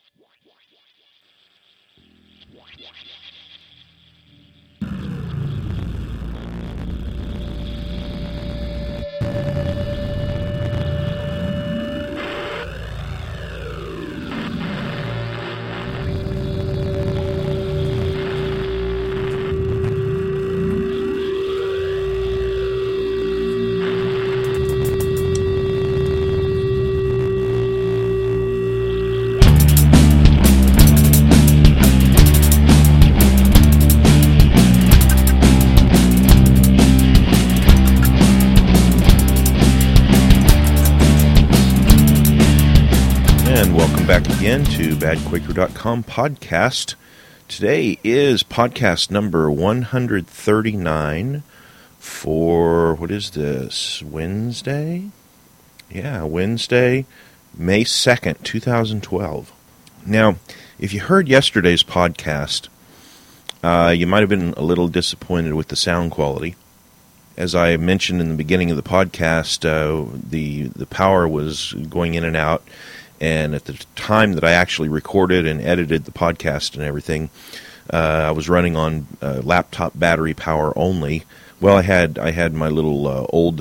To badquaker.com podcast. Today is podcast number 139 for, what is this, Wednesday? Yeah, Wednesday, May 2nd, 2012. Now, if you heard yesterday's podcast, you might have been a little disappointed with the sound quality. As I mentioned in the beginning of the podcast, the power was going in and out. And at the time that I actually recorded and edited the podcast and everything, I was running on laptop battery power only. Well, I had my little old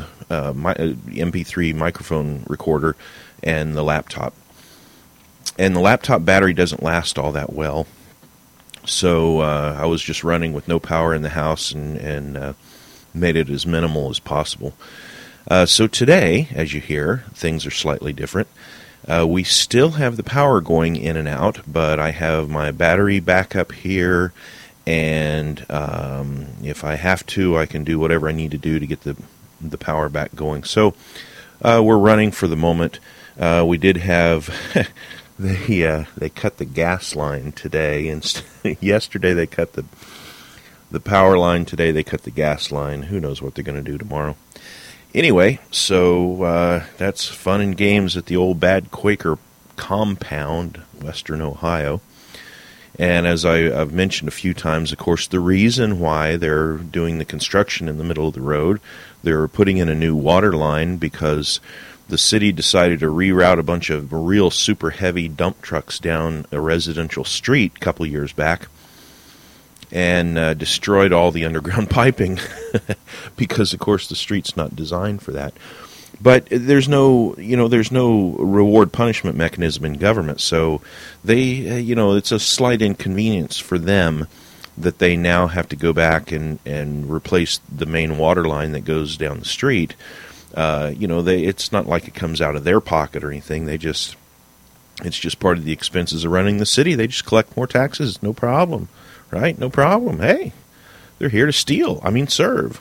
MP3 microphone recorder and the laptop. And the laptop battery doesn't last all that well. So I was just running with no power in the house and made it as minimal as possible. So today, as you hear, things are slightly different. We still have the power going in and out, but I have my battery backup here, and if I have to, I can do whatever I need to do to get the power back going. So we're running for the moment. We did have they cut the gas line today, and yesterday they cut the power line. Today they cut the gas line. Who knows what they're going to do tomorrow? Anyway, so that's fun and games at the old Bad Quaker compound, Western Ohio. And as I've mentioned a few times, of course, the reason why they're doing the construction in the middle of the road, they're putting in a new water line because the city decided to reroute a bunch of real super heavy dump trucks down a residential street a couple years back. And destroyed all the underground piping because, of course, the street's not designed for that. But there's no reward punishment mechanism in government, so they, it's a slight inconvenience for them that they now have to go back and replace the main water line that goes down the street. It's not like it comes out of their pocket or anything. It's just part of the expenses of running the city. They just collect more taxes, no problem. Right? No problem. Hey, they're here to steal. Serve.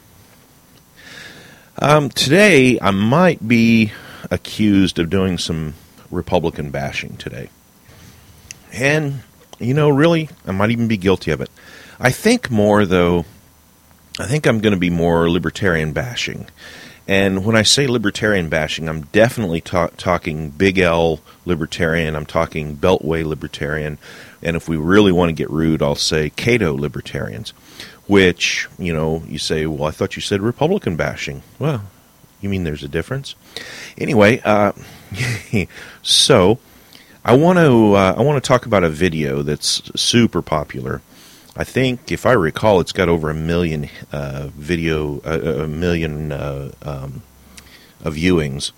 Today, I might be accused of doing some Republican bashing today. And, really, I might even be guilty of it. I think I'm going to be more libertarian bashing. And when I say libertarian bashing, I'm definitely talking Big L libertarian. I'm talking Beltway libertarian. And if we really want to get rude, I'll say Cato libertarians, which, you say, well, I thought you said Republican bashing. Well, you mean there's a difference? Anyway, so I want to talk about a video that's super popular. I think, if I recall, it's got over 1 million viewings.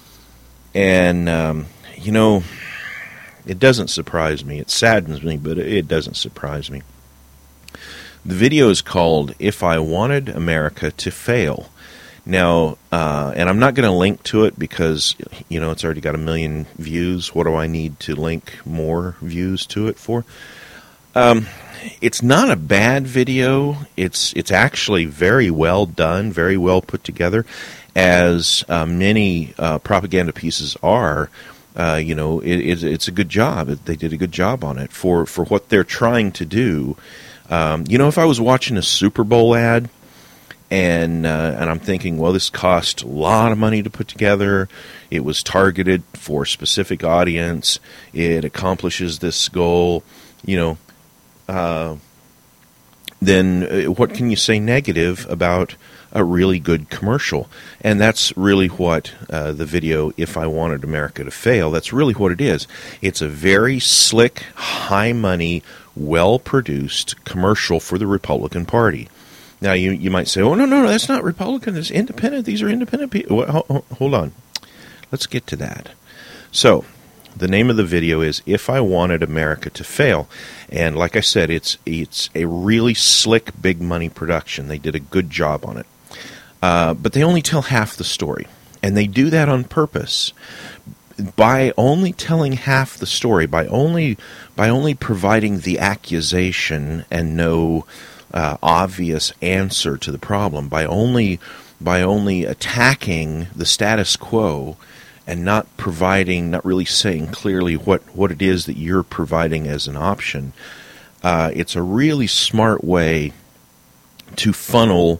And, it doesn't surprise me. It saddens me, but it doesn't surprise me. The video is called If I Wanted America to Fail. Now, and I'm not going to link to it because, it's already got 1 million views. What do I need to link more views to it for? It's not a bad video. It's actually very well done, very well put together, as many propaganda pieces are. It's a good job. They did a good job on it for what they're trying to do. If I was watching a Super Bowl ad and I'm thinking, well, this cost a lot of money to put together. It was targeted for a specific audience. It accomplishes this goal. then what can you say negative about a really good commercial? And that's really what the video, If I Wanted America to Fail, that's really what it is. It's a very slick, high-money, well-produced commercial for the Republican Party. Now, you might say, oh, no, that's not Republican, it's independent. These are independent people. Well, hold on. Let's get to that. So, the name of the video is If I Wanted America to Fail. And like I said, it's a really slick, big money production. They did a good job on it. But they only tell half the story. And they do that on purpose. By only telling half the story, by only providing the accusation and no obvious answer to the problem, by only attacking the status quo, and not really saying clearly what it is that you're providing as an option, it's a really smart way to funnel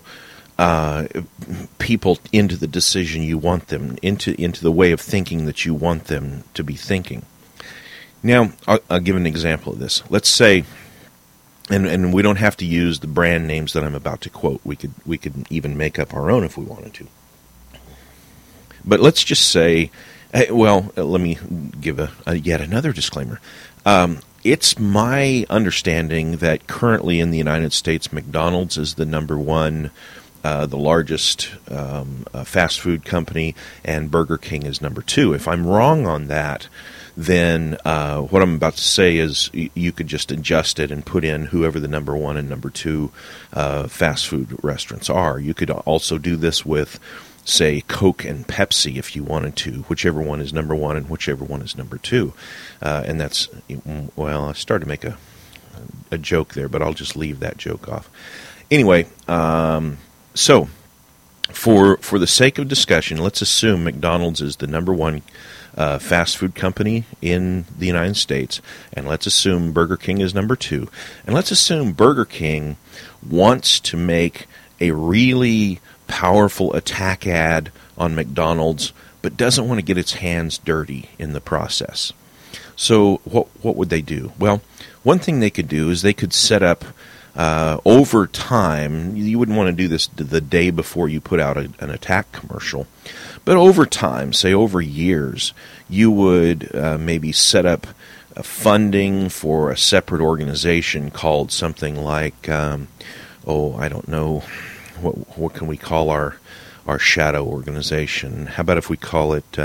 people into the decision you want them, into the way of thinking that you want them to be thinking. Now, I'll give an example of this. Let's say, and we don't have to use the brand names that I'm about to quote. We could even make up our own if we wanted to. But let's just say, let me give yet another disclaimer. It's my understanding that currently in the United States, McDonald's is the number one, the largest fast food company, and Burger King is number two. If I'm wrong on that, then what I'm about to say is you could just adjust it and put in whoever the number one and number two fast food restaurants are. You could also do this with, say, Coke and Pepsi if you wanted to, whichever one is number one and whichever one is number two. And that's, I started to make a joke there, but I'll just leave that joke off. Anyway, so for the sake of discussion, let's assume McDonald's is the number one fast food company in the United States, and let's assume Burger King is number two, and let's assume Burger King wants to make a really powerful attack ad on McDonald's, but doesn't want to get its hands dirty in the process. So what would they do? Well, one thing they could do is they could set up over time. You wouldn't want to do this the day before you put out an attack commercial, but over time, say over years, you would maybe set up funding for a separate organization called something like, I don't know, what can we call our shadow organization? How about if we call it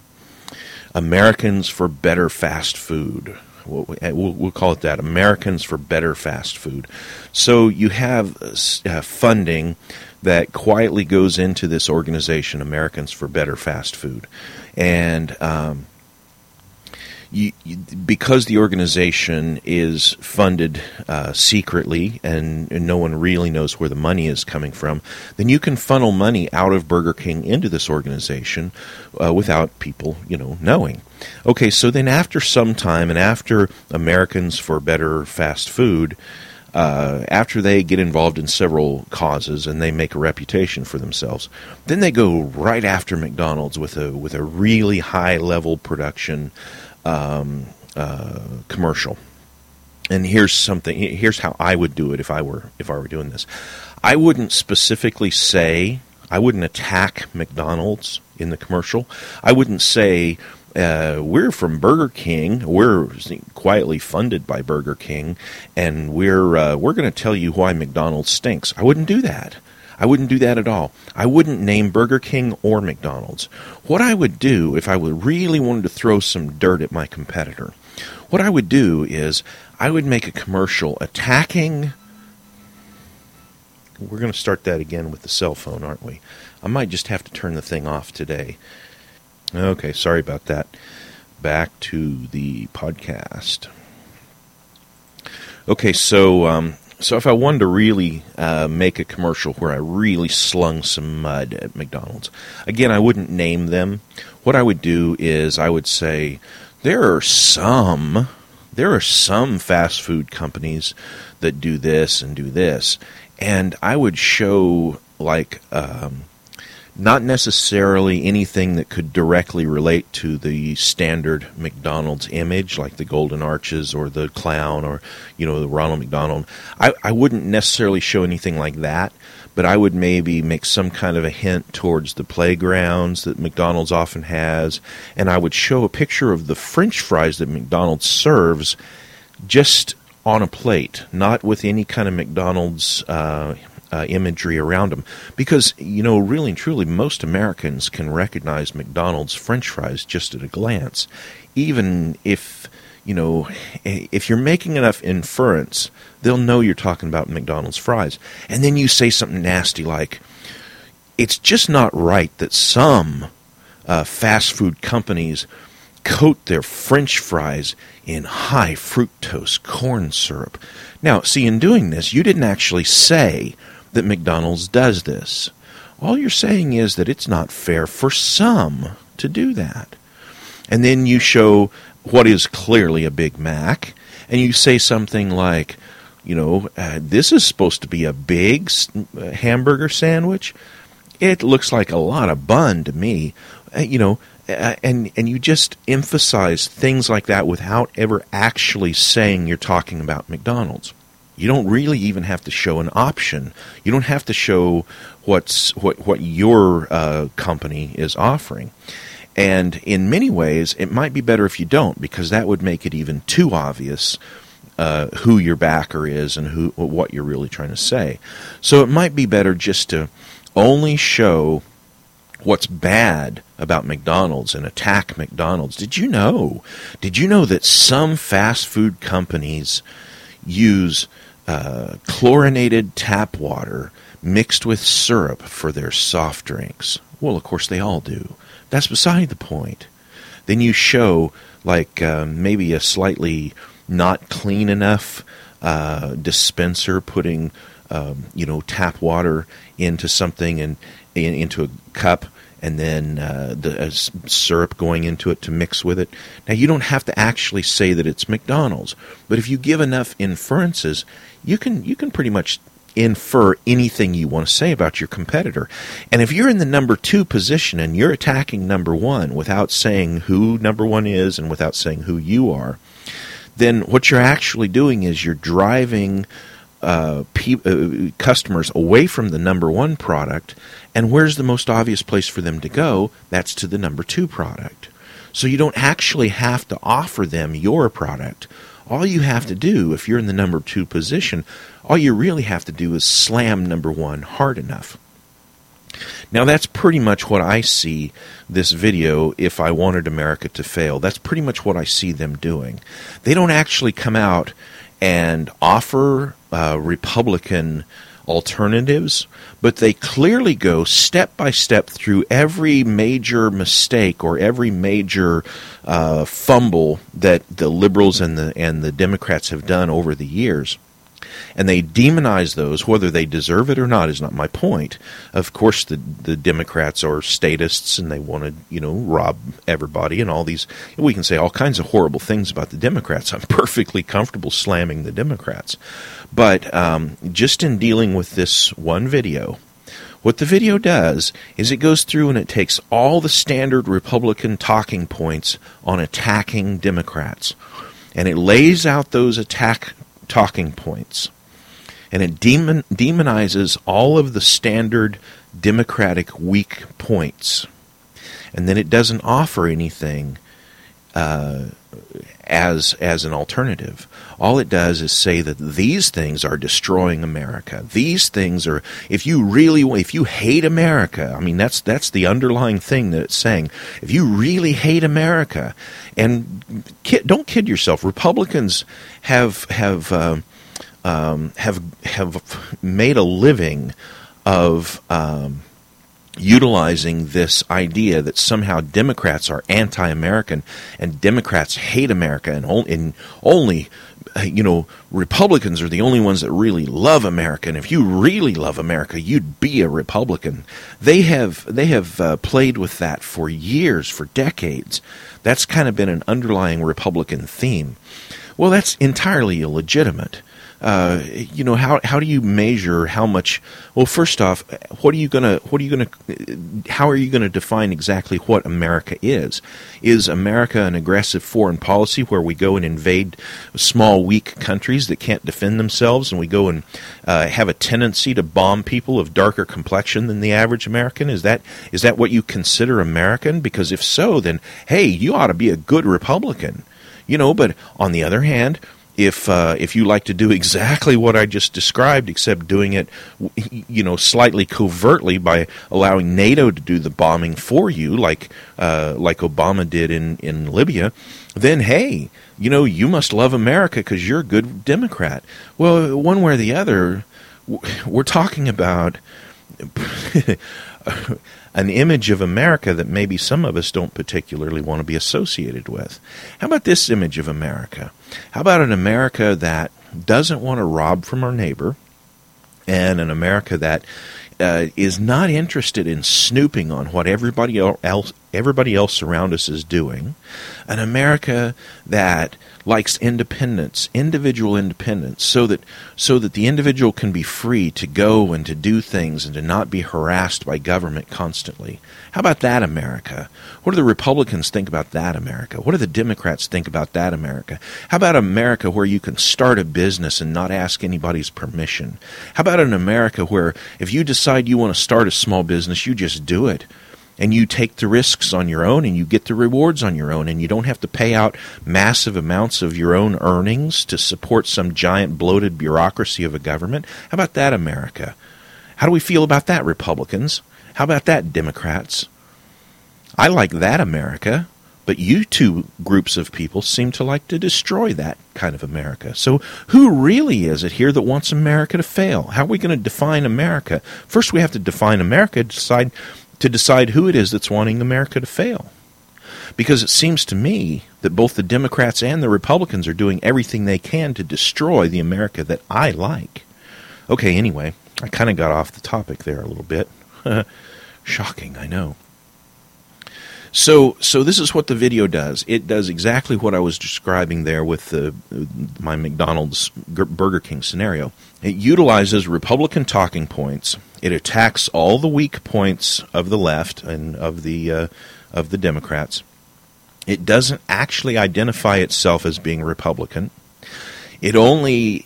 Americans for Better Fast Food? We'll call it that, Americans for Better Fast Food. So you have funding that quietly goes into this organization, Americans for Better Fast Food. And because the organization is funded secretly and no one really knows where the money is coming from, then you can funnel money out of Burger King into this organization without people, knowing. Okay, so then after some time, and after Americans for Better Fast Food, after they get involved in several causes and they make a reputation for themselves, then they go right after McDonald's with a really high-level production commercial. And here's how I would do it if I were doing this. I wouldn't specifically say, I wouldn't attack McDonald's in the commercial. I wouldn't say, we're from Burger King, we're quietly funded by Burger King, and we're going to tell you why McDonald's stinks. I wouldn't do that. I wouldn't do that at all. I wouldn't name Burger King or McDonald's. What I would do, if I really wanted to throw some dirt at my competitor, what I would do is I would make a commercial attacking... We're going to start that again with the cell phone, aren't we? I might just have to turn the thing off today. Okay, sorry about that. Back to the podcast. Okay, so if I wanted to really make a commercial where I really slung some mud at McDonald's, again, I wouldn't name them. What I would do is I would say, there are some fast food companies that do this and do this. And I would show, like, not necessarily anything that could directly relate to the standard McDonald's image, like the Golden Arches or the clown or, the Ronald McDonald. I wouldn't necessarily show anything like that, but I would maybe make some kind of a hint towards the playgrounds that McDonald's often has, and I would show a picture of the French fries that McDonald's serves just on a plate, not with any kind of McDonald's imagery around them, because really and truly most Americans can recognize McDonald's French fries just at a glance. Even if you're making enough inference, they'll know you're talking about McDonald's fries. And then you say something nasty like, it's just not right that some fast food companies coat their French fries in high fructose corn syrup. Now, see, in doing this, you didn't actually say that McDonald's does this. All you're saying is that it's not fair for some to do that. And then you show what is clearly a Big Mac, and you say something like, this is supposed to be a big hamburger sandwich. It looks like a lot of bun to me, and you just emphasize things like that without ever actually saying you're talking about McDonald's. You don't really even have to show an option. You don't have to show what your company is offering. And in many ways, it might be better if you don't, because that would make it even too obvious who your backer is and what you're really trying to say. So it might be better just to only show what's bad about McDonald's and attack McDonald's. Did you know that some fast food companies use chlorinated tap water mixed with syrup for their soft drinks? Well, of course they all do. That's beside the point. Then you show maybe a slightly not clean enough dispenser putting tap water into something and into a cup, and then the syrup going into it to mix with it. Now, you don't have to actually say that it's McDonald's, but if you give enough inferences, you can pretty much infer anything you want to say about your competitor. And if you're in the number 2 position and you're attacking number 1 without saying who number 1 is and without saying who you are, then what you're actually doing is you're driving customers away from the number 1 product, and where's the most obvious place for them to go? That's to the number 2 product. So you don't actually have to offer them your product. All you have to do, if you're in the number 2 position, all you really have to do is slam number 1 hard enough. Now, that's pretty much what I see this video, If I Wanted America to Fail. That's pretty much what I see them doing. They don't actually come out and offer Republican alternatives, but they clearly go step by step through every major mistake or every major fumble that the liberals and the Democrats have done over the years. And they demonize those, whether they deserve it or not is not my point. Of course, the Democrats are statists and they want to, rob everybody and all these. We can say all kinds of horrible things about the Democrats. I'm perfectly comfortable slamming the Democrats. But just in dealing with this one video, what the video does is it goes through and it takes all the standard Republican talking points on attacking Democrats. And it lays out those talking points. And it demonizes all of the standard Democratic weak points. And then it doesn't offer anything as an alternative. All it does is say that these things are destroying America. These things are, if you hate America, I mean, that's the underlying thing that it's saying. If you really hate America, and don't kid yourself, Republicans have made a living of utilizing this idea that somehow Democrats are anti-American and Democrats hate America, and only Republicans are the only ones that really love America. And if you really love America, you'd be a Republican. They have played with that for years, for decades. That's kind of been an underlying Republican theme. Well, that's entirely illegitimate. how do you measure how much? Well, first off, how are you going to define exactly what America is? Is America an aggressive foreign policy where we go and invade small, weak countries that can't defend themselves, and we go and have a tendency to bomb people of darker complexion than the average American? Is that what you consider American? Because if so, then hey, you ought to be a good Republican. But on the other hand, if you like to do exactly what I just described, except doing it, slightly covertly by allowing NATO to do the bombing for you, like Obama did in Libya, then hey, you must love America because you're a good Democrat. Well, one way or the other, we're talking about an image of America that maybe some of us don't particularly want to be associated with. How about this image of America? How about an America that doesn't want to rob from our neighbor, and an America that is not interested in snooping on what everybody else around us is doing, an America that likes independence, individual independence, so that the individual can be free to go and to do things and to not be harassed by government constantly. How about that America? What do the Republicans think about that America? What do the Democrats think about that America? How about America where you can start a business and not ask anybody's permission? How about an America where if you decide you want to start a small business, you just do it? And you take the risks on your own, and you get the rewards on your own, and you don't have to pay out massive amounts of your own earnings to support some giant bloated bureaucracy of a government. How about that America? How do we feel about that, Republicans? How about that, Democrats? I like that America, but you two groups of people seem to like to destroy that kind of America. So who really is it here that wants America to fail? How are we going to define America? First, we have to define America to decide who it is that's wanting America to fail. Because it seems to me that both the Democrats and the Republicans are doing everything they can to destroy the America that I like. Okay, anyway, I kind of got off the topic there a little bit. Shocking, I know. So this is what the video does. It does exactly what I was describing there with my McDonald's Burger King scenario. It utilizes Republican talking points. It attacks all the weak points of the left and of the Democrats. It doesn't actually identify itself as being Republican. It only,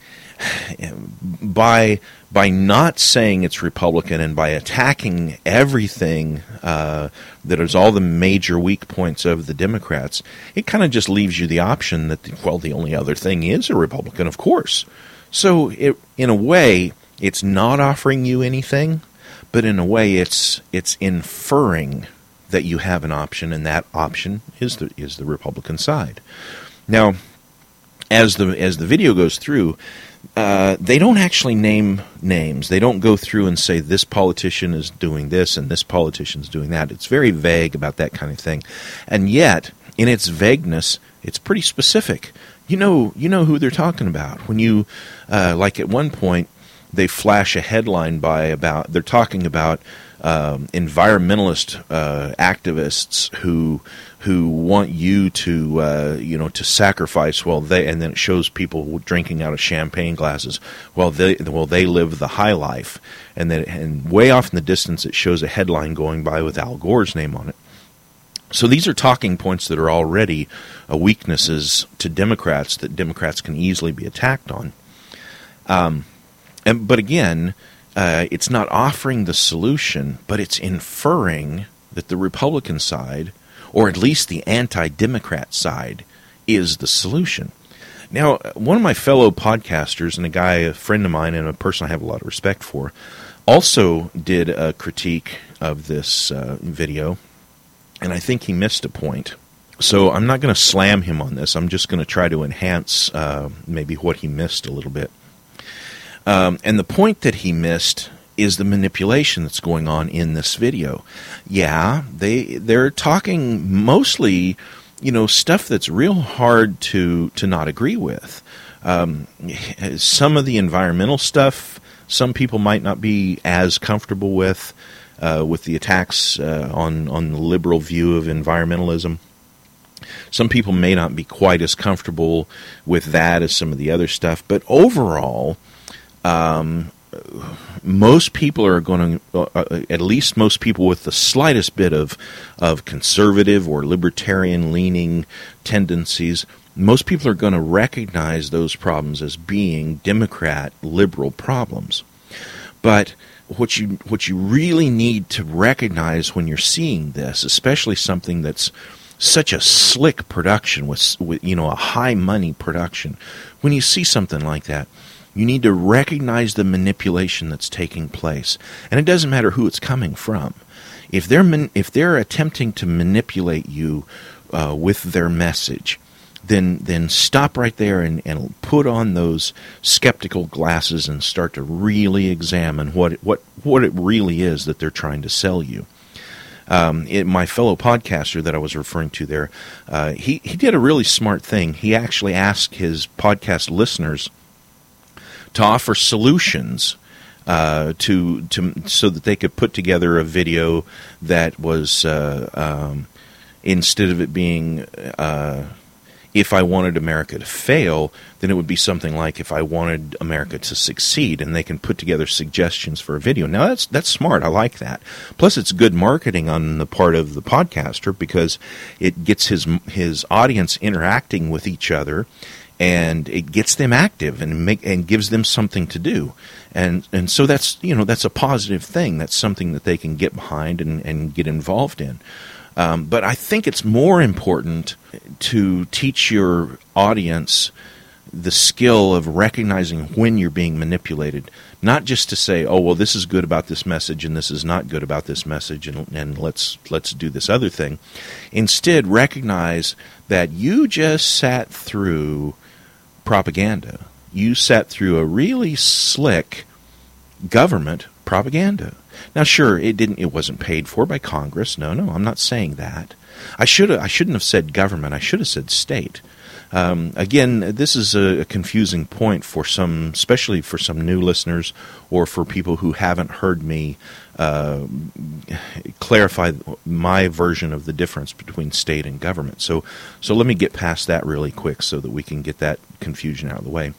by not saying it's Republican and by attacking everything that is all the major weak points of the Democrats, it kind of just leaves you the option that, the only other thing is a Republican, of course. So in a way, it's not offering you anything, but in a way, it's inferring that you have an option, and that option is the Republican side. Now, as the video goes through, they don't actually name names. They don't go through and say this politician is doing this and this politician is doing that. It's very vague about that kind of thing, and yet in its vagueness, it's pretty specific. You know who they're talking about when you like at one point they flash a headline they're talking about environmentalist activists who want you to to sacrifice and then it shows people drinking out of champagne glasses while they live the high life, and way off in the distance it shows a headline going by with Al Gore's name on it. So these are talking points that are already weaknesses to Democrats that Democrats can easily be attacked on. But again, it's not offering the solution, but it's inferring that the Republican side, or at least the anti-Democrat side, is the solution. Now, one of my fellow podcasters, and a friend of mine and a person I have a lot of respect for, also did a critique of this video, and I think he missed a point. So I'm not going to slam him on this. I'm just going to try to enhance maybe what he missed a little bit. And the point that he missed is the manipulation that's going on in this video. Yeah, they're talking mostly, stuff that's real hard to not agree with. Some of the environmental stuff, some people might not be as comfortable with the attacks on the liberal view of environmentalism. Some people may not be quite as comfortable with that as some of the other stuff, but overall, most people are going to, at least most people with the slightest bit of conservative or libertarian-leaning tendencies, most people are going to recognize those problems as being Democrat liberal problems. But what you really need to recognize when you're seeing this, especially something that's such a slick production with a high money production, when you see something like that, you need to recognize the manipulation that's taking place, and it doesn't matter who it's coming from. If they're attempting to manipulate you with their message, then stop right there and put on those skeptical glasses and start to really examine what it really is that they're trying to sell you. My fellow podcaster that I was referring to there, he did a really smart thing. He actually asked his podcast listeners to offer solutions to so that they could put together a video that was instead of it being if I wanted America to fail, then it would be something like if I wanted America to succeed, and they can put together suggestions for a video. Now, that's smart. I like that. Plus, it's good marketing on the part of the podcaster because it gets his audience interacting with each other, and it gets them active and gives them something to do. And so that's a positive thing. That's something that they can get behind and get involved in. But I think it's more important to teach your audience the skill of recognizing when you're being manipulated, not just to say, oh, well, this is good about this message and this is not good about this message, and let's do this other thing. Instead, recognize that you just sat through propaganda. You sat through a really slick government propaganda. Now, sure, it wasn't paid for by Congress. No, I'm not saying that. I shouldn't have said government. I should have said state. Again, this is a confusing point for some, especially for some new listeners or for people who haven't heard me clarify my version of the difference between state and government. So let me get past that really quick so that we can get that confusion out of the way.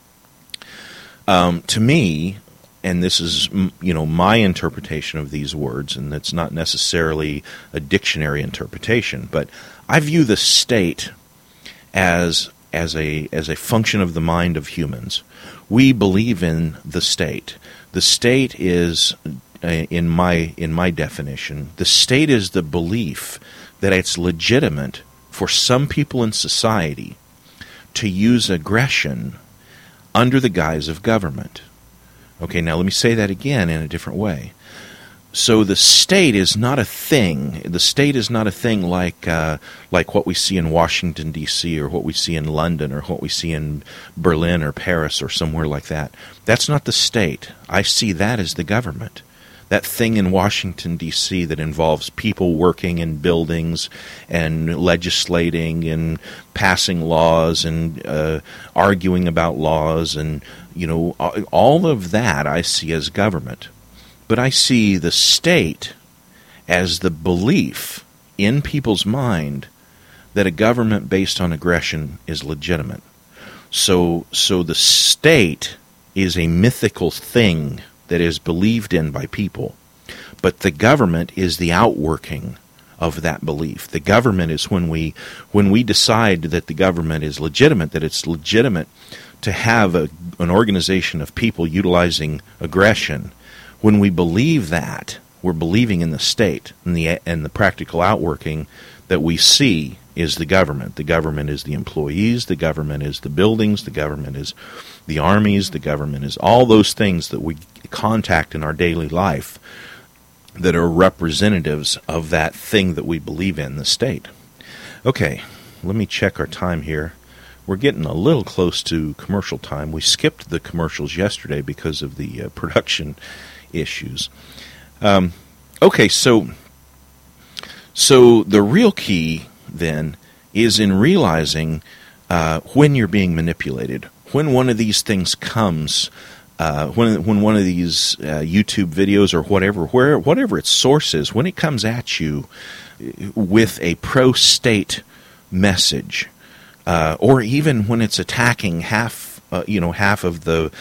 To me, and this is my interpretation of these words, and it's not necessarily a dictionary interpretation, but I view the state as a function of the mind of humans. We believe in the state. The state is, in my definition, the state is the belief that it's legitimate for some people in society to use aggression under the guise of government. Okay, now let me say that again in a different way. So the state is not a thing. The state is not a thing like what we see in Washington, D.C., or what we see in London, or what we see in Berlin or Paris or somewhere like that. That's not the state. I see that as the government. That thing in Washington, D.C. that involves people working in buildings and legislating and passing laws and arguing about laws and, all of that I see as government. But I see the state as the belief in people's mind that a government based on aggression is legitimate. So the state is a mythical thing that is believed in by people, but the government is the outworking of that belief. The government is when we decide that the government is legitimate, that it's legitimate to have an organization of people utilizing aggression. When we believe that, we're believing in the state, and the practical outworking that we see is the government. The government is the employees, the government is the buildings, the government is the armies, the government is all those things that we contact in our daily life that are representatives of that thing that we believe in, the state. Okay, let me check our time here. We're getting a little close to commercial time. We skipped the commercials yesterday because of the production issues. Okay, so the real key then is in realizing when you're being manipulated, when one of these things comes, when one of these YouTube videos or whatever its source is, when it comes at you with a pro-state message, or even when it's attacking half of the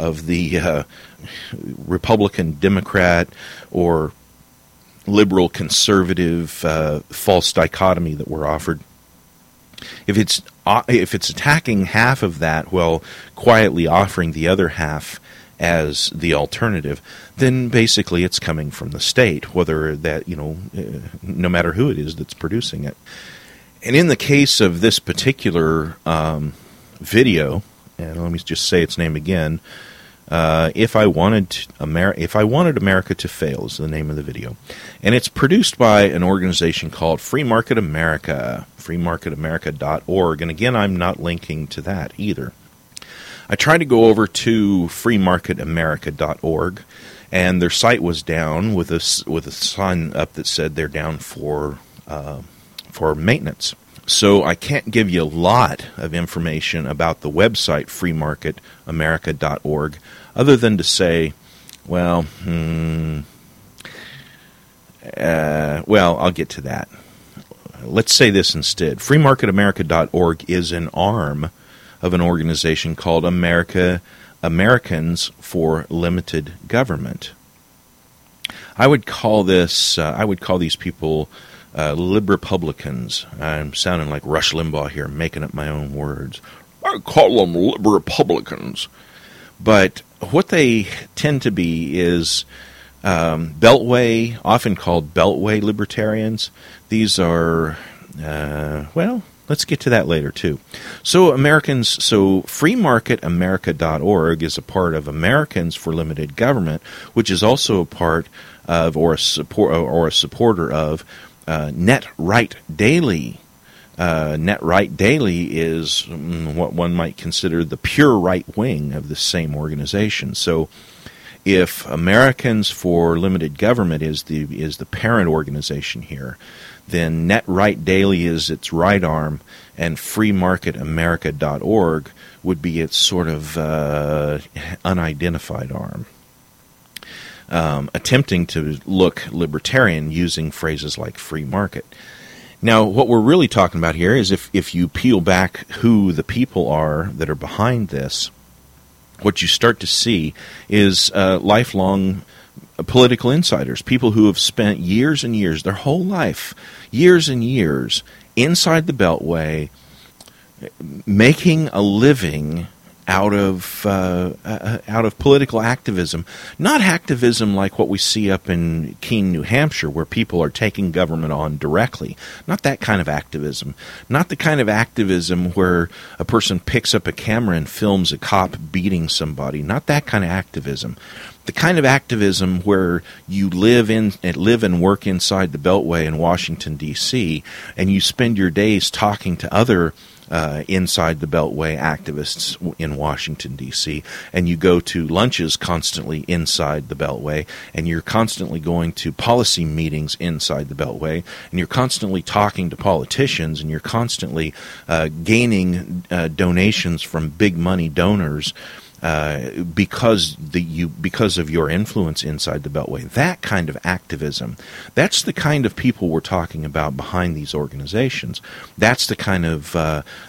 Republican, Democrat, or liberal, conservative false dichotomy that we're offered. If it's attacking half of that while quietly offering the other half as the alternative, then basically it's coming from the state, whether that, no matter who it is that's producing it. And in the case of this particular video, and let me just say its name again, If I Wanted America to Fail is the name of the video. And it's produced by an organization called Free Market America, freemarketamerica.org. And again, I'm not linking to that either. I tried to go over to freemarketamerica.org, and their site was down with a sign up that said they're down for maintenance. So I can't give you a lot of information about the website freemarketamerica.org, other than to say, I'll get to that. Let's say this instead. freemarketamerica.org is an arm of an organization called Americans for Limited Government. I would call these people Librepublicans. I'm sounding like Rush Limbaugh here, making up my own words. I call them Librepublicans. But what they tend to be is Beltway, often called Beltway libertarians. These are, let's get to that later too. So freemarketamerica.org is a part of Americans for Limited Government, which is also a part of or a supporter of Net Right Daily. Net Right Daily is what one might consider the pure right wing of the same organization. So if Americans for Limited Government is the parent organization here, then Net Right Daily is its right arm, and freemarketamerica.org would be its sort of unidentified arm, attempting to look libertarian using phrases like free market. Now, what we're really talking about here is if you peel back who the people are that are behind this, what you start to see is lifelong political insiders, people who have spent years and years, their whole life, years and years, inside the Beltway, making a living out of political activism. Not activism like what we see up in Keene, New Hampshire, where people are taking government on directly. Not that kind of activism. Not the kind of activism where a person picks up a camera and films a cop beating somebody. Not that kind of activism. The kind of activism where you live and work inside the Beltway in Washington, D.C., and you spend your days talking to other inside the Beltway activists in Washington, D.C., and you go to lunches constantly inside the Beltway, and you're constantly going to policy meetings inside the Beltway, and you're constantly talking to politicians, and you're constantly gaining donations from big money donors because of your influence inside the Beltway. That kind of activism, that's the kind of people we're talking about behind these organizations. That's the kind of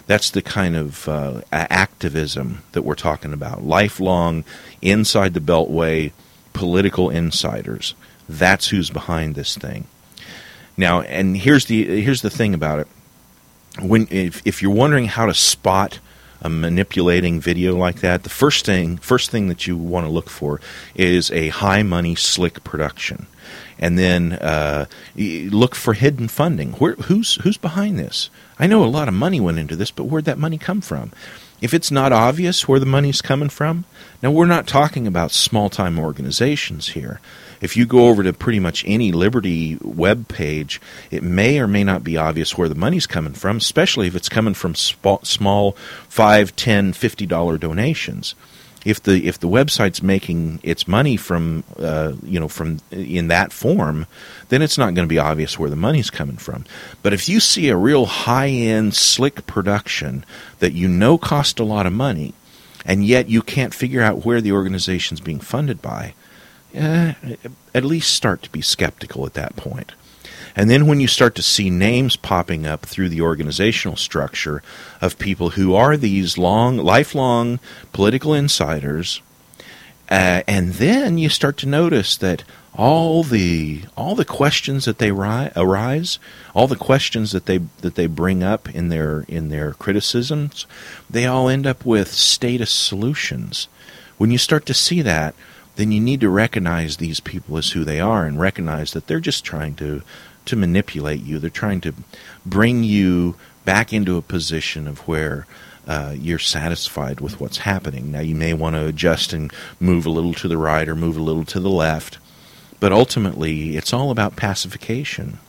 activism that we're talking about. Lifelong, inside the Beltway, political insiders. That's who's behind this thing. Now, and here's the thing about it. If you're wondering how to spot a manipulating video like that, the first thing that you want to look for is a high money, slick production, and then look for hidden funding. Who's behind this? I know a lot of money went into this, but where'd that money come from? If it's not obvious where the money's coming from, now we're not talking about small-time organizations here. If you go over to pretty much any Liberty web page, it may or may not be obvious where the money's coming from, especially if it's coming from small $5, $10, $50 donations. If the website's making its money from in that form, then it's not going to be obvious where the money's coming from. But if you see a real high-end, slick production that you know cost a lot of money, and yet you can't figure out where the organization's being funded by, at least start to be skeptical at that point. And then when you start to see names popping up through the organizational structure of people who are these lifelong political insiders, and then you start to notice that all the questions that they arise, all the questions that they bring up in their criticisms, they all end up with status solutions. When you start to see that, then you need to recognize these people as who they are and recognize that they're just trying to manipulate you. They're trying to bring you back into a position of where you're satisfied with what's happening. Now, you may want to adjust and move a little to the right or move a little to the left, but ultimately, it's all about pacification.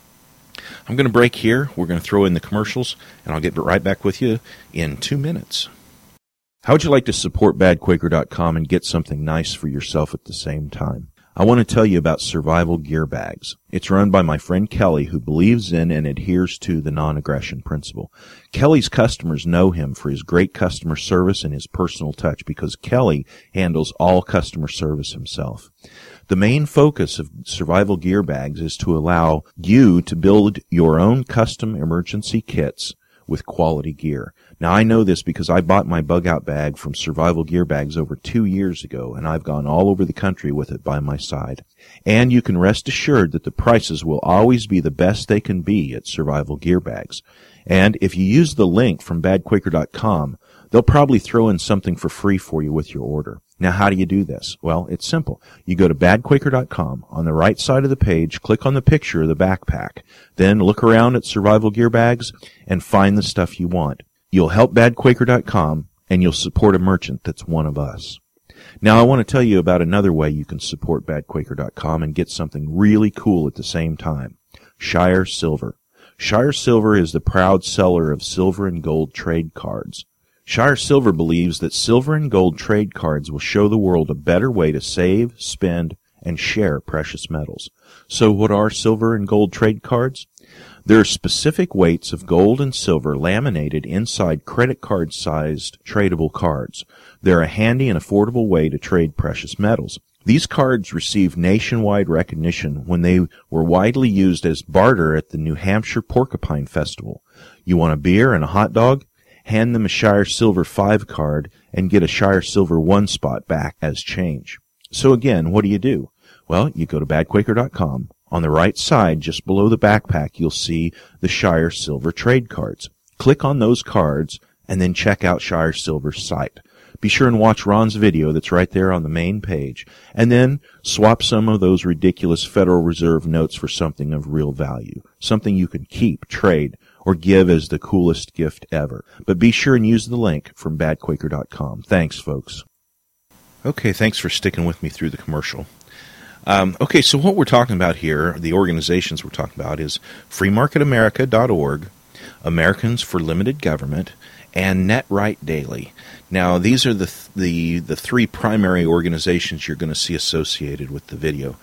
I'm going to break here. We're going to throw in the commercials, and I'll get right back with you in 2 minutes. How would you like to support BadQuaker.com and get something nice for yourself at the same time? I want to tell you about Survival Gear Bags. It's run by my friend Kelly, who believes in and adheres to the non-aggression principle. Kelly's customers know him for his great customer service and his personal touch because Kelly handles all customer service himself. The main focus of Survival Gear Bags is to allow you to build your own custom emergency kits with quality gear. Now, I know this because I bought my bug-out bag from Survival Gear Bags over 2 years ago, and I've gone all over the country with it by my side. And you can rest assured that the prices will always be the best they can be at Survival Gear Bags. And if you use the link from BadQuaker.com, they'll probably throw in something for free for you with your order. Now, how do you do this? Well, it's simple. You go to BadQuaker.com. On the right side of the page, click on the picture of the backpack. Then look around at Survival Gear Bags and find the stuff you want. You'll help BadQuaker.com, and you'll support a merchant that's one of us. Now, I want to tell you about another way you can support BadQuaker.com and get something really cool at the same time. Shire Silver. Shire Silver is the proud seller of silver and gold trade cards. Shire Silver believes that silver and gold trade cards will show the world a better way to save, spend, and share precious metals. So what are silver and gold trade cards? There are specific weights of gold and silver laminated inside credit card-sized tradable cards. They're a handy and affordable way to trade precious metals. These cards received nationwide recognition when they were widely used as barter at the New Hampshire Porcupine Festival. You want a beer and a hot dog? Hand them a Shire Silver 5 card and get a Shire Silver 1 spot back as change. So again, what do? Well, you go to BadQuaker.com. On the right side, just below the backpack, you'll see the Shire Silver trade cards. Click on those cards and then check out Shire Silver's site. Be sure and watch Ron's video that's right there on the main page. And then swap some of those ridiculous Federal Reserve notes for something of real value. Something you can keep, trade, or give as the coolest gift ever. But be sure and use the link from BadQuaker.com. Thanks, folks. Okay, thanks for sticking with me through the commercial. Okay, so what we're talking about here, the organizations we're talking about, is freemarketamerica.org, Americans for Limited Government, and NetRight Daily. Now, these are the three primary organizations you're going to see associated with the video.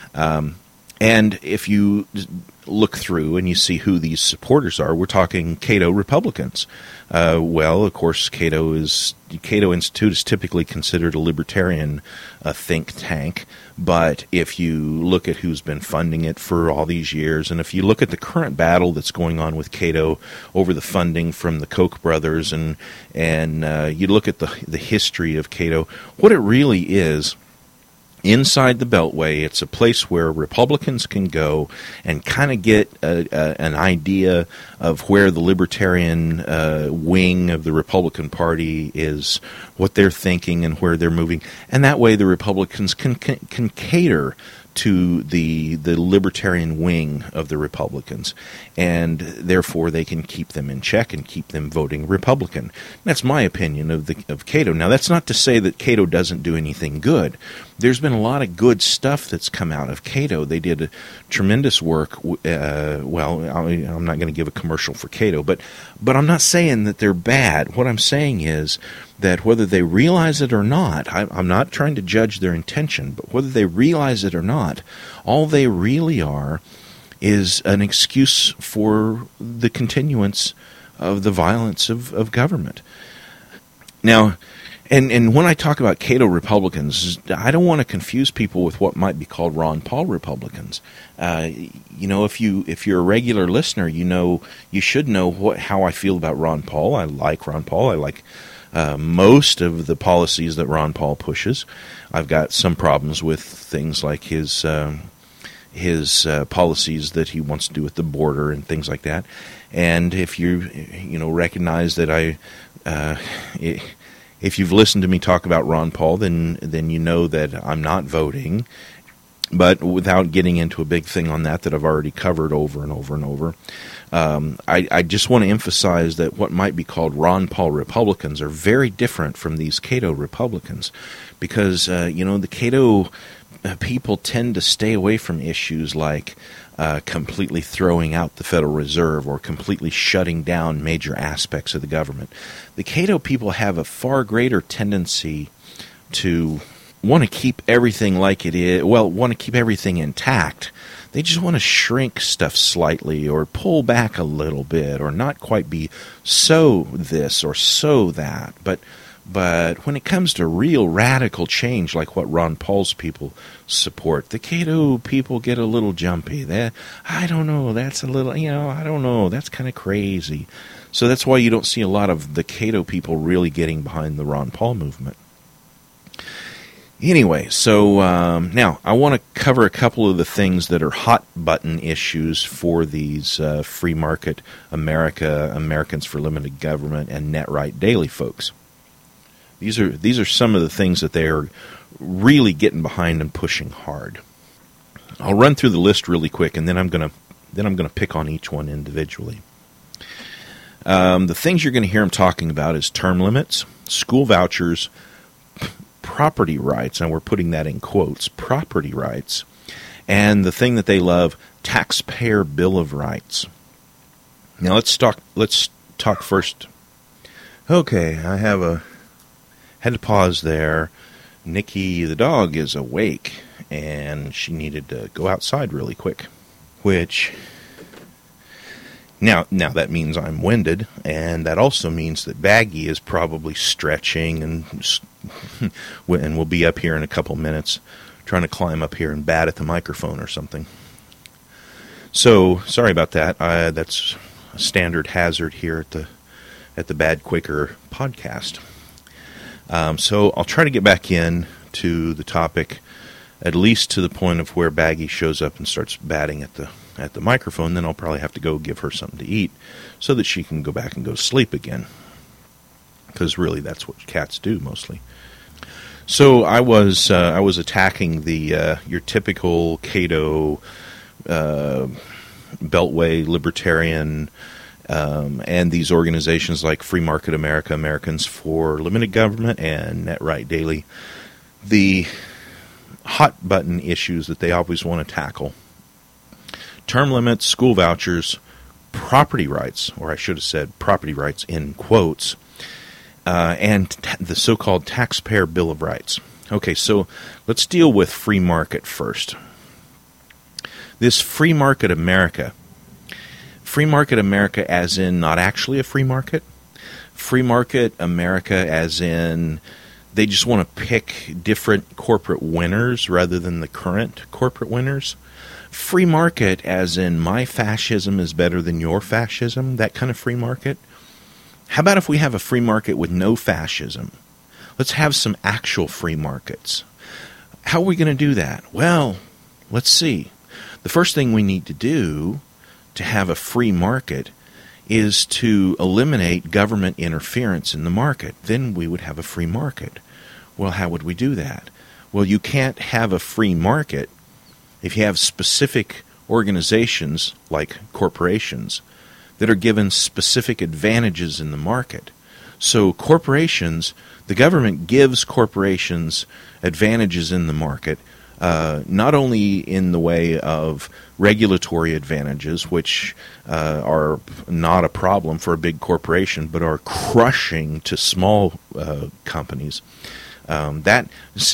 And if you look through and you see who these supporters are, we're talking Cato Republicans. Well, of course, Cato Institute is typically considered a libertarian think tank, but if you look at who's been funding it for all these years, and if you look at the current battle that's going on with Cato over the funding from the Koch brothers, and you look at the history of Cato, what it really is, inside the Beltway, it's a place where Republicans can go and kind of get an idea of where the libertarian wing of the Republican Party is, what they're thinking, and where they're moving. And that way the Republicans can cater to the libertarian wing of the Republicans, and therefore they can keep them in check and keep them voting Republican. That's my opinion of Cato. Now, that's not to say that Cato doesn't do anything good. There's been a lot of good stuff that's come out of Cato. They did a tremendous work. Well, I'm not going to give a commercial for Cato, but I'm not saying that they're bad. What I'm saying is that whether they realize it or not, I'm not trying to judge their intention, but whether they realize it or not, all they really are is an excuse for the continuance of the violence of government. Now, And when I talk about Cato Republicans, I don't want to confuse people with what might be called Ron Paul Republicans. If you're a regular listener, you should know how I feel about Ron Paul. I like Ron Paul. I like most of the policies that Ron Paul pushes. I've got some problems with things like his policies that he wants to do with the border and things like that. And if you recognize that if you've listened to me talk about Ron Paul, then you know that I'm not voting. But without getting into a big thing on that I've already covered over and over and over, I just want to emphasize that what might be called Ron Paul Republicans are very different from these Cato Republicans, because the Cato people tend to stay away from issues like completely throwing out the Federal Reserve or completely shutting down major aspects of the government. The Cato people have a far greater tendency to want to keep everything like it is, want to keep everything intact. They just want to shrink stuff slightly or pull back a little bit or not quite be so this or so that. But when it comes to real radical change, like what Ron Paul's people support, the Cato people get a little jumpy. I don't know, that's a little, I don't know, that's kind of crazy. So that's why you don't see a lot of the Cato people really getting behind the Ron Paul movement. Anyway, so now I want to cover a couple of the things that are hot button issues for these free market America, Americans for Limited Government, and NetRight Daily folks. These are some of the things that they are really getting behind and pushing hard. I'll run through the list really quick, and then I'm gonna pick on each one individually. The things you're going to hear them talking about is term limits, school vouchers, property rights, and we're putting that in quotes, property rights, and the thing that they love, taxpayer bill of rights. Now let's talk first. Okay, I had to pause there. Nikki the dog is awake, and she needed to go outside really quick, which now that means I'm winded, and that also means that Baggy is probably stretching and will be up here in a couple minutes, trying to climb up here and bat at the microphone or something. So sorry about that. That's a standard hazard here at the Bad Quaker podcast. So I'll try to get back in to the topic, at least to the point of where Baggy shows up and starts batting at the microphone. Then I'll probably have to go give her something to eat so that she can go back and go to sleep again. Because really, that's what cats do mostly. So I was attacking the your typical Cato Beltway libertarian. And these organizations like Free Market America, Americans for Limited Government, and NetRight Daily, the hot button issues that they always want to tackle: term limits, school vouchers, property rights, or I should have said property rights in quotes, and the so-called taxpayer bill of rights. Okay, so let's deal with free market first. This Free Market America as in not actually a free market. Free Market America as in they just want to pick different corporate winners rather than the current corporate winners. Free market as in my fascism is better than your fascism, that kind of free market. How about if we have a free market with no fascism? Let's have some actual free markets. How are we going to do that? Well, let's see. The first thing we need to do to have a free market is to eliminate government interference in the market. Then we would have a free market. Well, how would we do that? Well, you can't have a free market if you have specific organizations like corporations that are given specific advantages in the market. So corporations, the government gives corporations advantages in the market, not only in the way of regulatory advantages, which are not a problem for a big corporation, but are crushing to small companies. They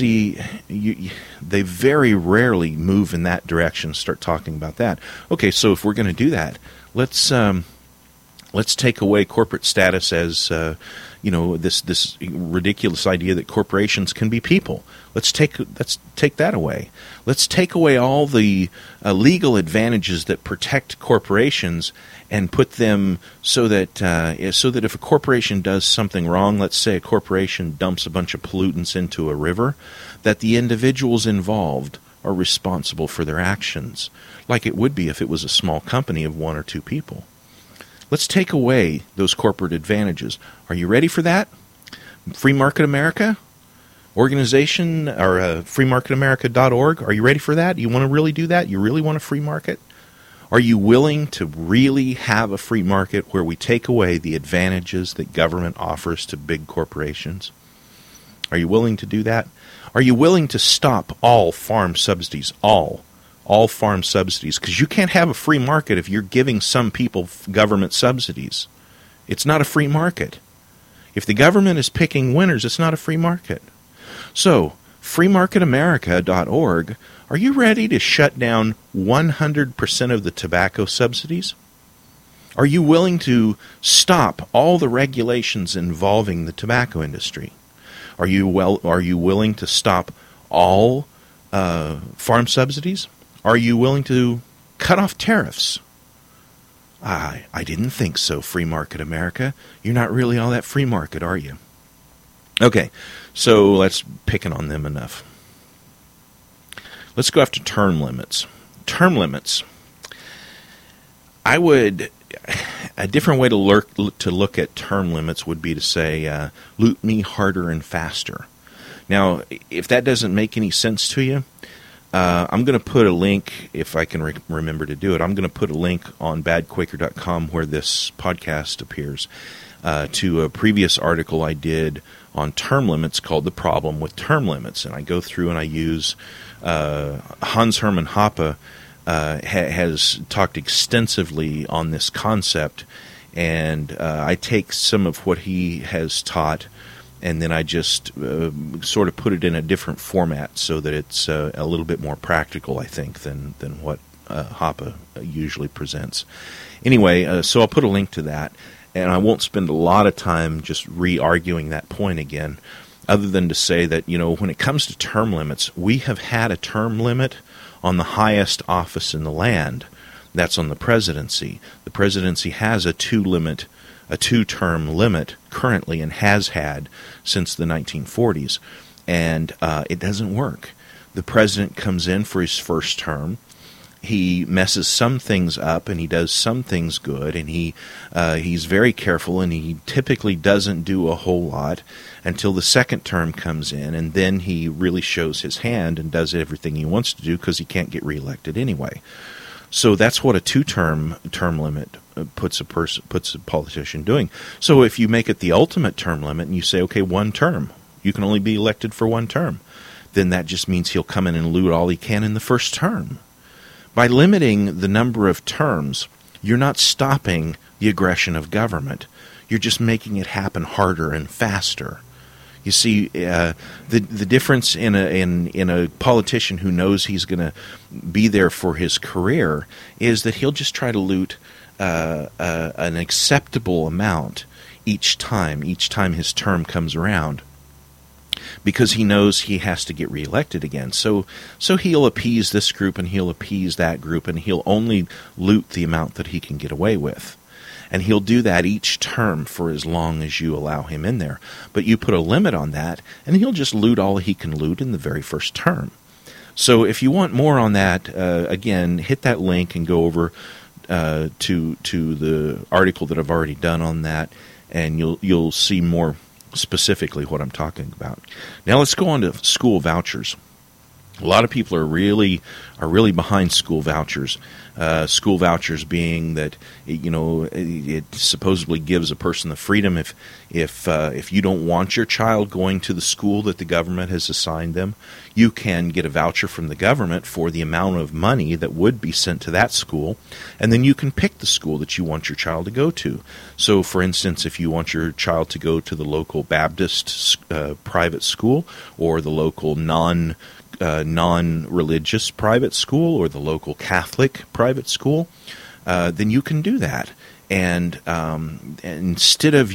very rarely move in that direction, start talking about that. Okay, so if we're going to do that, let's Let's take away corporate status as, this ridiculous idea that corporations can be people. Let's take that away. Let's take away all the legal advantages that protect corporations and put them so that if a corporation does something wrong, let's say a corporation dumps a bunch of pollutants into a river, that the individuals involved are responsible for their actions, like it would be if it was a small company of one or two people. Let's take away those corporate advantages. Are you ready for that? Free Market America organization, or freemarketamerica.org. Are you ready for that? You want to really do that? You really want a free market? Are you willing to really have a free market where we take away the advantages that government offers to big corporations? Are you willing to do that? Are you willing to stop all farm subsidies, all farm subsidies? Because you can't have a free market if you're giving some people government subsidies. It's not a free market. If the government is picking winners, it's not a free market. So, freemarketamerica.org, are you ready to shut down 100% of the tobacco subsidies? Are you willing to stop all the regulations involving the tobacco industry? Are you willing to stop all farm subsidies? Are you willing to cut off tariffs? I didn't think so, Free Market America. You're not really all that free market, are you? Okay, so let's picking on them enough. Let's go after term limits. Term limits. A different way to look at term limits would be to say, loot me harder and faster. Now, if that doesn't make any sense to you, I'm going to put a link, if I can remember to do it, I'm going to put a link on badquaker.com where this podcast appears to a previous article I did on term limits called The Problem with Term Limits. And I go through and I use Hans Hermann Hoppe has talked extensively on this concept, and I take some of what he has taught and then I just sort of put it in a different format so that it's a little bit more practical, I think, than what Hoppe usually presents. Anyway, so I'll put a link to that, and I won't spend a lot of time just re-arguing that point again, other than to say that, when it comes to term limits, we have had a term limit on the highest office in the land. That's on the presidency. The presidency has a two-term limit currently and has had since the 1940s, and it doesn't work. The president comes in for his first term. He messes some things up, and he does some things good, and he's very careful, and he typically doesn't do a whole lot until the second term comes in, and then he really shows his hand and does everything he wants to do because he can't get reelected anyway. So that's what a two-term limit puts a politician doing. So if you make it the ultimate term limit and you say, okay, one term, you can only be elected for one term, then that just means he'll come in and loot all he can in the first term. By limiting the number of terms, you're not stopping the aggression of government. You're just making it happen harder and faster. You see, the difference in a politician who knows he's going to be there for his career is that he'll just try to loot an acceptable amount each time his term comes around, because he knows he has to get reelected again. So he'll appease this group and he'll appease that group, and he'll only loot the amount that he can get away with. And he'll do that each term for as long as you allow him in there. But you put a limit on that, and he'll just loot all he can loot in the very first term. So if you want more on that, again, hit that link and go over to the article that I've already done on that, and you'll see more specifically what I'm talking about. Now let's go on to school vouchers. A lot of people are really behind school vouchers. School vouchers being that it supposedly gives a person the freedom if you don't want your child going to the school that the government has assigned them, you can get a voucher from the government for the amount of money that would be sent to that school, and then you can pick the school that you want your child to go to. So, for instance, if you want your child to go to the local Baptist private school, or the local non-religious private school, or the local Catholic private school, then you can do that. And instead of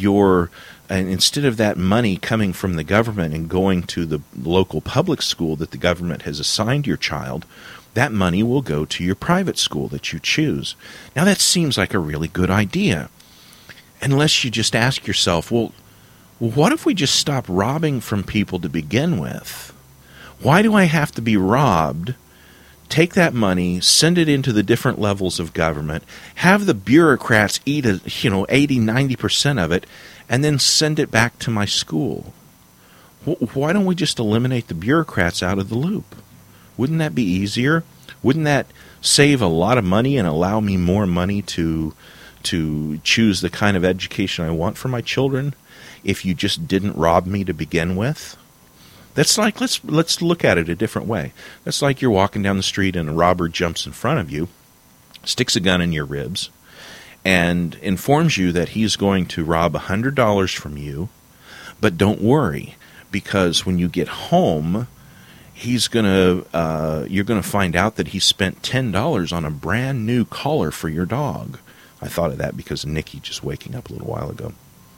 that money coming from the government and going to the local public school that the government has assigned your child, that money will go to your private school that you choose. Now that seems like a really good idea, unless you just ask yourself, well, what if we just stop robbing from people to begin with? Why do I have to be robbed? Take that money, send it into the different levels of government, have the bureaucrats eat 80, 90% of it, and then send it back to my school. Why don't we just eliminate the bureaucrats out of the loop? Wouldn't that be easier? Wouldn't that save a lot of money and allow me more money to choose the kind of education I want for my children if you just didn't rob me to begin with? That's like, let's look at it a different way. That's like you're walking down the street and a robber jumps in front of you, sticks a gun in your ribs, and informs you that he's going to rob $100 from you, but don't worry, because when you get home, you're going to find out that he spent $10 on a brand new collar for your dog. I thought of that because of Nikki just waking up a little while ago.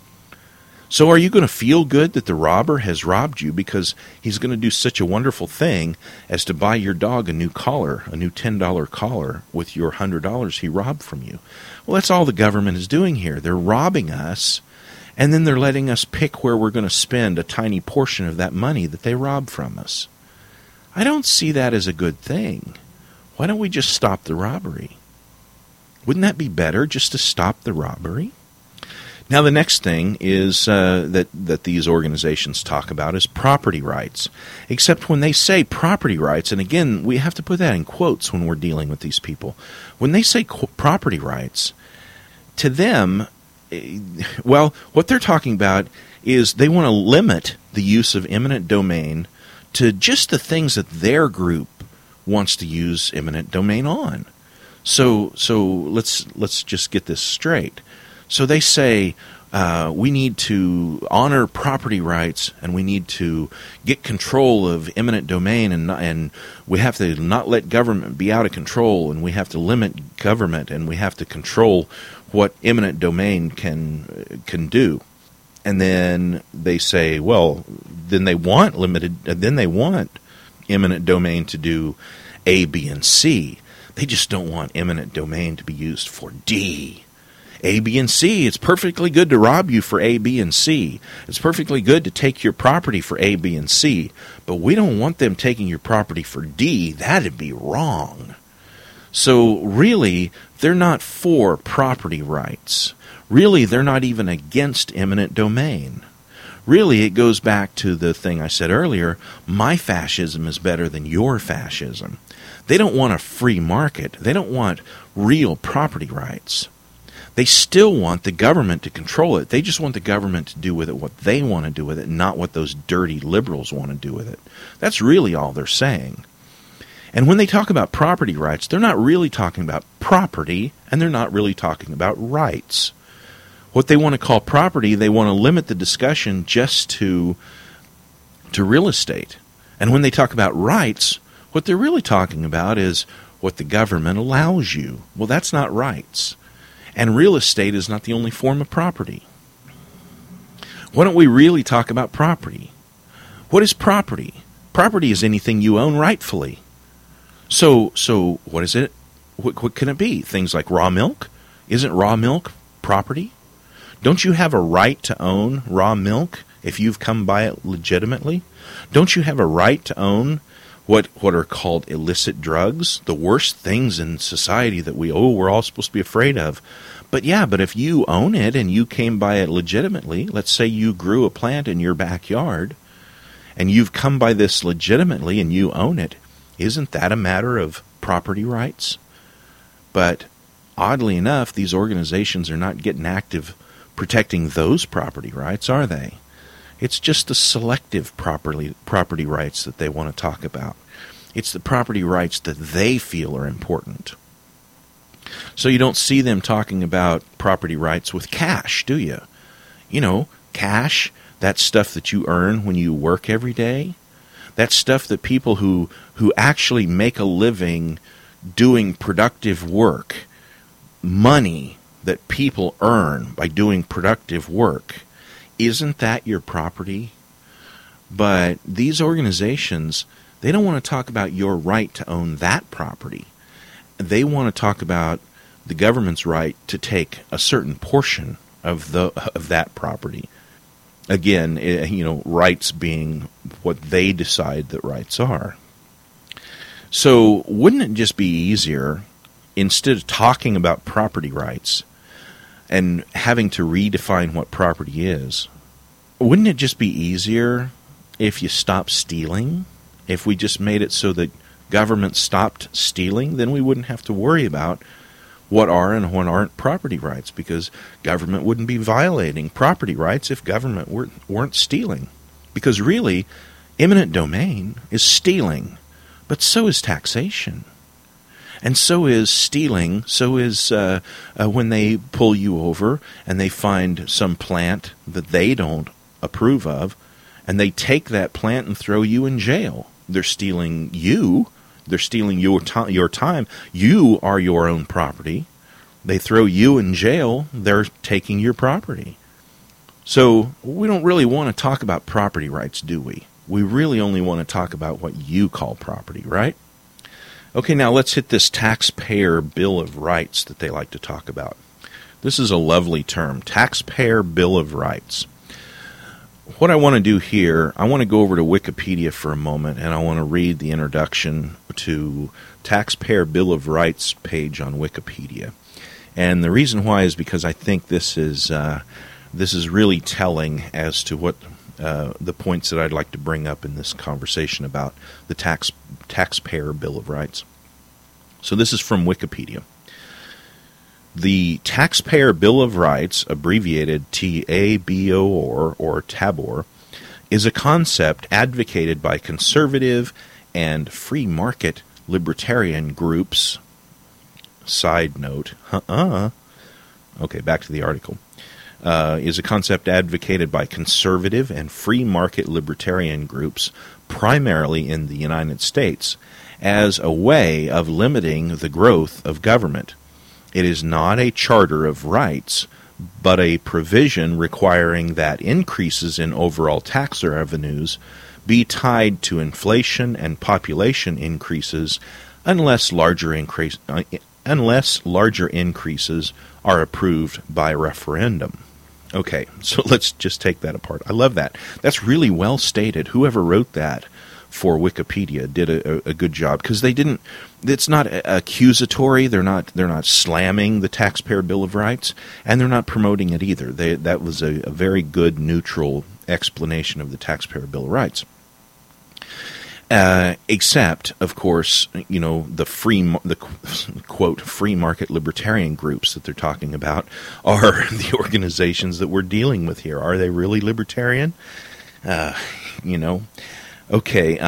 So are you going to feel good that the robber has robbed you because he's going to do such a wonderful thing as to buy your dog a new collar, a new $10 collar with your $100 he robbed from you? Well, that's all the government is doing here. They're robbing us, and then they're letting us pick where we're going to spend a tiny portion of that money that they robbed from us. I don't see that as a good thing. Why don't we just stop the robbery? Wouldn't that be better, just to stop the robbery? Now, the next thing is that these organizations talk about is property rights. Except when they say property rights, and again, we have to put that in quotes when we're dealing with these people. When they say property rights, to them, well, what they're talking about is they want to limit the use of eminent domain to just the things that their group wants to use eminent domain on. So let's just get this straight. So they say we need to honor property rights, and we need to get control of eminent domain, and we have to not let government be out of control, and we have to limit government, and we have to control what eminent domain can do. And then they say, well, then they want eminent domain to do A, B, and C. They just don't want eminent domain to be used for D. A, B, and C. It's perfectly good to rob you for A, B, and C. It's perfectly good to take your property for A, B, and C. But we don't want them taking your property for D. That'd be wrong. So really, they're not for property rights. Really, they're not even against eminent domain. Really, it goes back to the thing I said earlier, my fascism is better than your fascism. They don't want a free market. They don't want real property rights. They still want the government to control it. They just want the government to do with it what they want to do with it, not what those dirty liberals want to do with it. That's really all they're saying. And when they talk about property rights, they're not really talking about property, and they're not really talking about rights. What they want to call property, they want to limit the discussion just to real estate. And when they talk about rights, what they're really talking about is what the government allows you. Well, that's not rights. And real estate is not the only form of property. Why don't we really talk about property? What is property? Property is anything you own rightfully. So what is it? What can it be? Things like raw milk? Isn't raw milk property? Don't you have a right to own raw milk if you've come by it legitimately? Don't you have a right to own what are called illicit drugs, the worst things in society that we're all supposed to be afraid of? But if you own it and you came by it legitimately, let's say you grew a plant in your backyard, and you've come by this legitimately and you own it, isn't that a matter of property rights? But oddly enough, these organizations are not getting active protecting those property rights, are they? It's just the selective property rights that they want to talk about. It's the property rights that they feel are important. So you don't see them talking about property rights with cash, do you? You know, cash, that stuff that you earn when you work every day. That stuff that people who actually make a living doing productive work, money that people earn by doing productive work, isn't that your property? But these organizations, they don't want to talk about your right to own that property. They want to talk about the government's right to take a certain portion of that property. Again, rights being what they decide that rights are. So wouldn't it just be easier, instead of talking about property rights and having to redefine what property is, wouldn't it just be easier if you stopped stealing? If we just made it so that government stopped stealing, then we wouldn't have to worry about what are and what aren't property rights, because government wouldn't be violating property rights if government weren't stealing. Because really, eminent domain is stealing, but so is taxation. And so is stealing, so is when they pull you over and they find some plant that they don't approve of, and they take that plant and throw you in jail. They're stealing you. They're stealing your time. You are your own property. They throw you in jail. They're taking your property. So we don't really want to talk about property rights, do we? We really only want to talk about what you call property, right? Okay, now let's hit this taxpayer bill of rights that they like to talk about. This is a lovely term, taxpayer bill of rights. What I want to do here, I want to go over to Wikipedia for a moment, and I want to read the introduction to Taxpayer Bill of Rights page on Wikipedia. And the reason why is because I think this is really telling as to what the points that I'd like to bring up in this conversation about the Taxpayer Bill of Rights. So this is from Wikipedia. The Taxpayer Bill of Rights, abbreviated TABOR or TABOR, is a concept advocated by conservative and free market libertarian groups. Side note, okay, back to the article. Is a concept advocated by conservative and free market libertarian groups, primarily in the United States, as a way of limiting the growth of government. It is not a charter of rights, but a provision requiring that increases in overall tax revenues be tied to inflation and population increases unless larger increases are approved by referendum. Okay, so let's just take that apart. I love that. That's really well stated. Whoever wrote that for Wikipedia did a good job, because it's not accusatory. They're not slamming the Taxpayer Bill of Rights, and they're not promoting it either. That was a very good neutral explanation of the Taxpayer Bill of Rights. Except, of course, the quote free market libertarian groups that they're talking about are the organizations that we're dealing with here. Are they really libertarian? Okay.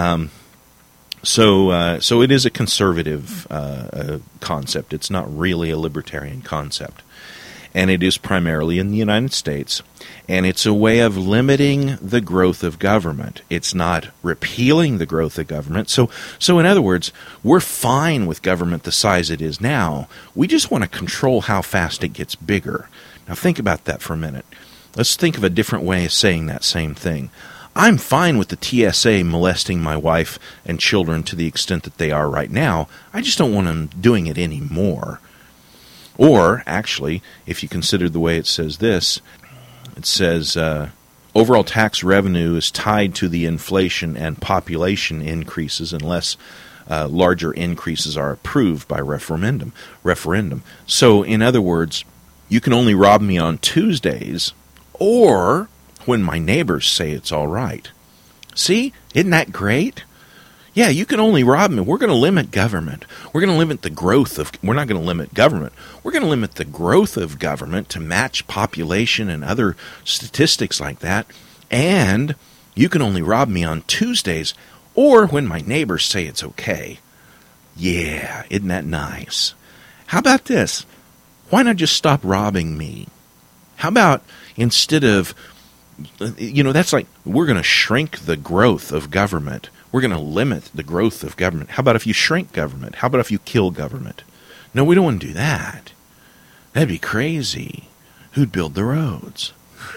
So it is a conservative concept. It's not really a libertarian concept. And it is primarily in the United States, and it's a way of limiting the growth of government. It's not repealing the growth of government. So in other words, we're fine with government the size it is now. We just want to control how fast it gets bigger. Now think about that for a minute. Let's think of a different way of saying that same thing. I'm fine with the TSA molesting my wife and children to the extent that they are right now. I just don't want them doing it anymore. Or, actually, if you consider the way it says this, it says, overall tax revenue is tied to the inflation and population increases unless larger increases are approved by referendum. So, in other words, you can only rob me on Tuesdays or when my neighbors say it's all right. See? Isn't that great? Yeah, you can only rob me. We're going to limit government. We're going to limit the growth of... We're not going to limit government. We're going to limit the growth of government to match population and other statistics like that. And you can only rob me on Tuesdays or when my neighbors say it's okay. Yeah, isn't that nice? How about this? Why not just stop robbing me? How about instead of... that's like we're going to shrink the growth of government. We're going to limit the growth of government. How about if you shrink government? How about if you kill government? No, we don't want to do that. That'd be crazy. Who'd build the roads?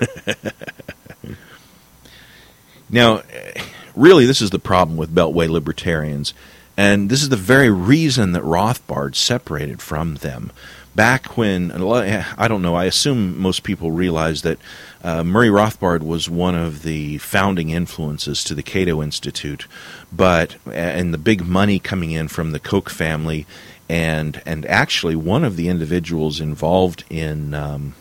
Now, really, this is the problem with Beltway libertarians, and this is the very reason that Rothbard separated from them. Back when, I don't know, I assume most people realize that Murray Rothbard was one of the founding influences to the Cato Institute, and the big money coming in from the Koch family, and actually one of the individuals involved in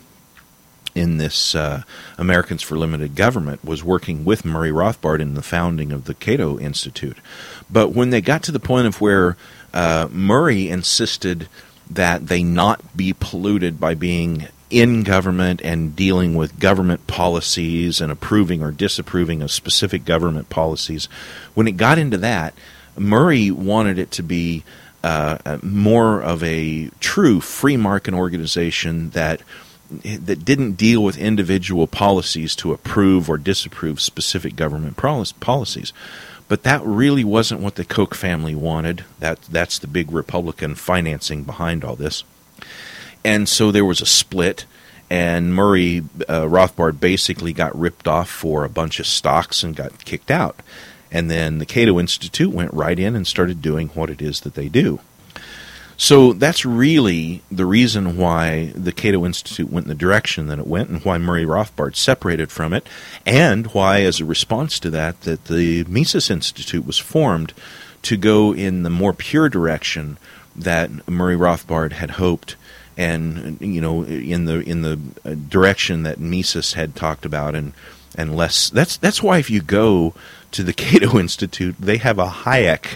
this Americans for Limited Government was working with Murray Rothbard in the founding of the Cato Institute. But when they got to the point of where Murray insisted that they not be polluted by being in government and dealing with government policies and approving or disapproving of specific government policies, when it got into that, Murray wanted it to be more of a true free market organization that didn't deal with individual policies to approve or disapprove specific government policies. But that really wasn't what the Koch family wanted. That's the big Republican financing behind all this. And so there was a split, and Murray Rothbard basically got ripped off for a bunch of stocks and got kicked out. And then the Cato Institute went right in and started doing what it is that they do. So that's really the reason why the Cato Institute went in the direction that it went, and why Murray Rothbard separated from it, and why, as a response to that the Mises Institute was formed to go in the more pure direction that Murray Rothbard had hoped, and in the direction that Mises had talked about, and less. That's why if you go to the Cato Institute, they have a Hayek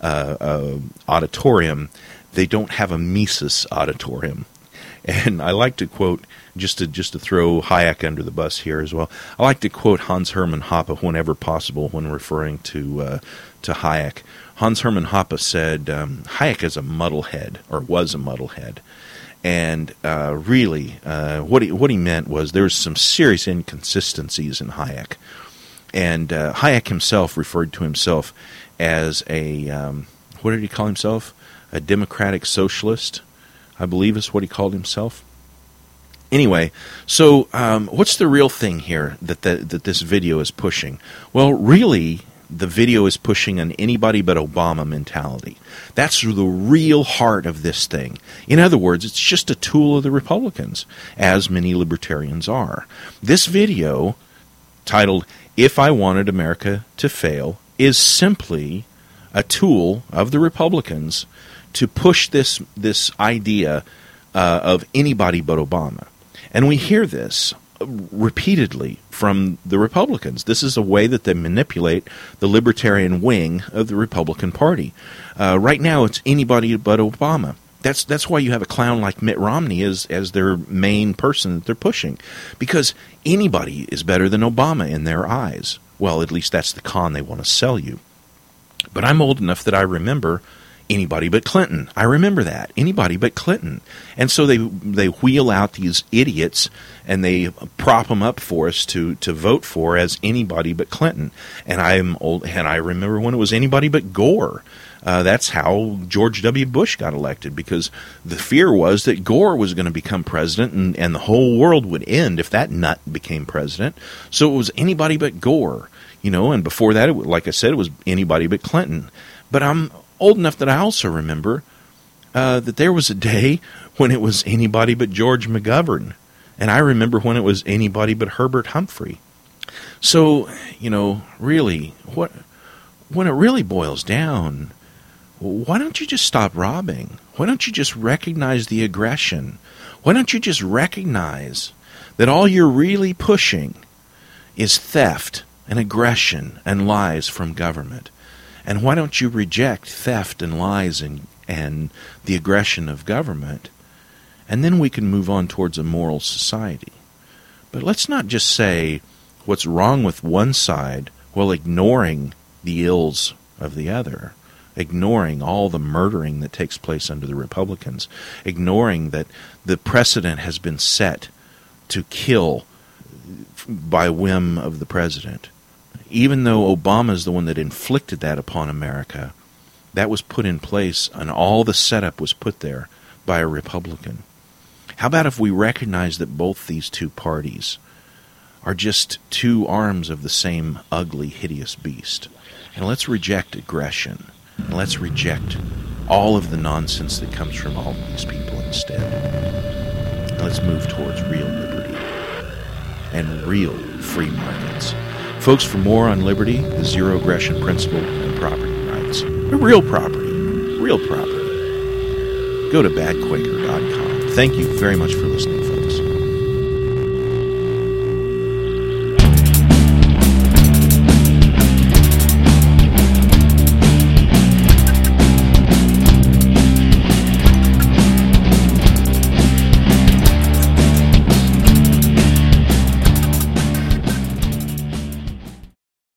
auditorium. They don't have a Mises auditorium. And I like to quote, just to throw Hayek under the bus here as well, I like to quote Hans Hermann Hoppe whenever possible when referring to Hayek. Hans Hermann Hoppe said Hayek is a muddlehead, or was a muddlehead. And really, what he meant was there's some serious inconsistencies in Hayek. And Hayek himself referred to himself as a, what did he call himself? A democratic socialist, I believe is what he called himself. Anyway, so what's the real thing here that this video is pushing? Well, really, the video is pushing an anybody but Obama mentality. That's the real heart of this thing. In other words, it's just a tool of the Republicans, as many libertarians are. This video, titled, "If I Wanted America to Fail," is simply a tool of the Republicans to push this idea of anybody but Obama. And we hear this repeatedly from the Republicans. This is a way that they manipulate the libertarian wing of the Republican Party. Right now, it's anybody but Obama. That's why you have a clown like Mitt Romney as their main person that they're pushing, because anybody is better than Obama in their eyes. Well, at least that's the con they want to sell you. But I'm old enough that I remember anybody but Clinton. I remember that. Anybody but Clinton. And so they wheel out these idiots and they prop them up for us to vote for as anybody but Clinton. And I'm old, and I remember when it was anybody but Gore. That's how George W. Bush got elected, because the fear was that Gore was going to become president and the whole world would end if that nut became president. So it was anybody but Gore, and before that, like I said, it was anybody but Clinton. But I'm old enough that I also remember that there was a day when it was anybody but George McGovern. And I remember when it was anybody but Herbert Humphrey. So, really, when it really boils down, why don't you just stop robbing? Why don't you just recognize the aggression? Why don't you just recognize that all you're really pushing is theft and aggression and lies from government? And why don't you reject theft and lies and the aggression of government? And then we can move on towards a moral society. But let's not just say what's wrong with one side while ignoring the ills of the other, ignoring all the murdering that takes place under the Republicans, ignoring that the precedent has been set to kill by whim of the president. Even though Obama is the one that inflicted that upon America, that was put in place, and all the setup was put there by a Republican. How about if we recognize that both these two parties are just two arms of the same ugly, hideous beast? And let's reject aggression. And let's reject all of the nonsense that comes from all of these people instead. And let's move towards real liberty and real free markets. Folks, for more on liberty, the zero aggression principle, and property rights, real property, go to badquaker.com. Thank you very much for listening, folks.